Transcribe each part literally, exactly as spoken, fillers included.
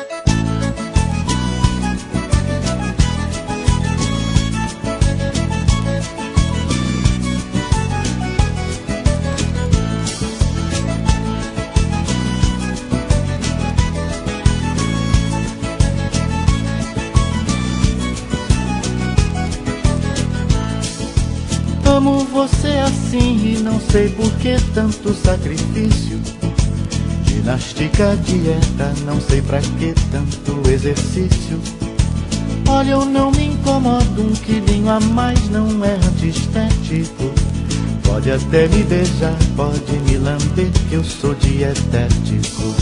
Amo você assim e não sei por que tanto sacrifício. Ginástica, dieta, não sei pra que tanto exercício. Olha, eu não me incomodo, um quilinho a mais não é antiestético. Pode até me beijar, pode me lamber, que eu sou dietético.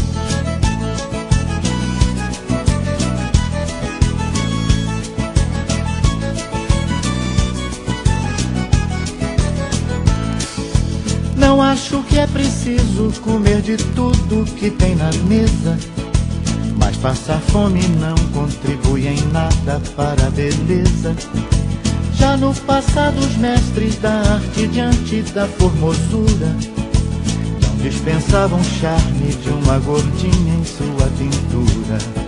Não acho que é preciso comer de tudo que tem na mesa, mas passar fome não contribui em nada para a beleza. Já no passado os mestres da arte diante da formosura não dispensavam charme de uma gordinha em sua pintura.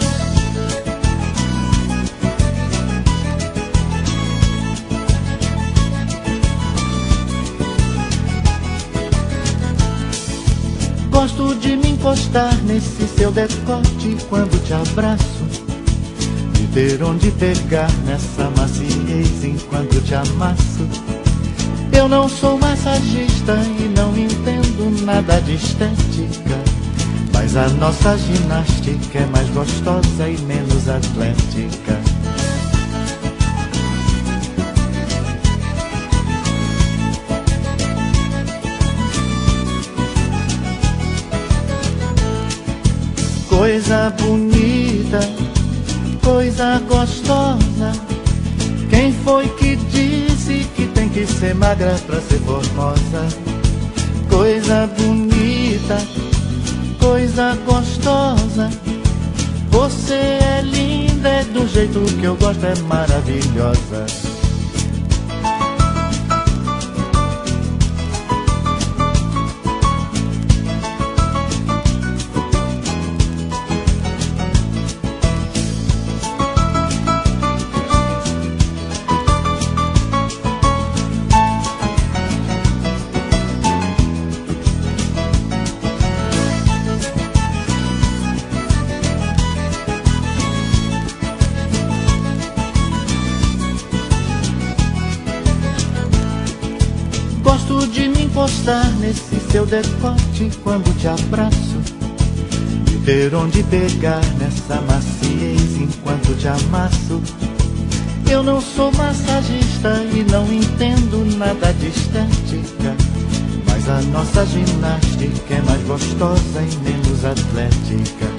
Gosto de me encostar nesse seu decote quando te abraço, de ter onde pegar nessa maciez enquanto te amasso. Eu não sou massagista e não entendo nada de estética, mas a nossa ginástica é mais gostosa e menos atlética. Coisa bonita, coisa gostosa, quem foi que disse que tem que ser magra pra ser formosa? Coisa bonita, coisa gostosa, você é linda, é do jeito que eu gosto, é maravilhosa. Gosto de me encostar nesse seu decote quando te abraço, de ter onde pegar nessa maciez enquanto te amasso. Eu não sou massagista e não entendo nada de estética, mas a nossa ginástica é mais gostosa e menos atlética.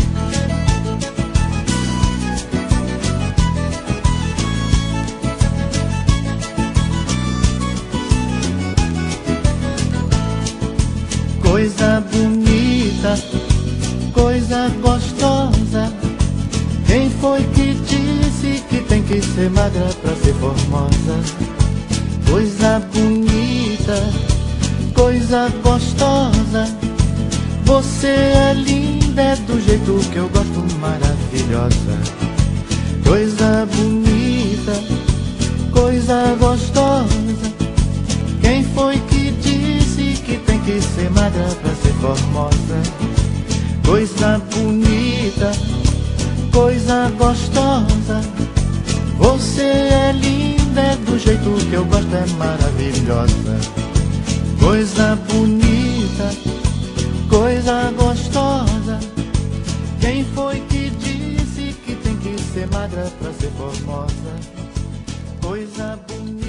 Coisa bonita, coisa gostosa, quem foi que disse que tem que ser magra pra ser formosa? Coisa bonita, coisa gostosa, você é linda, é do jeito que eu gosto, maravilhosa. Coisa bonita, coisa gostosa, quem foi que disse que tem que ser magra pra ser formosa? Coisa bonita, coisa gostosa, você é linda, é do jeito que eu gosto, é maravilhosa. Coisa bonita, coisa gostosa, quem foi que disse que tem que ser magra pra ser formosa? Coisa bonita.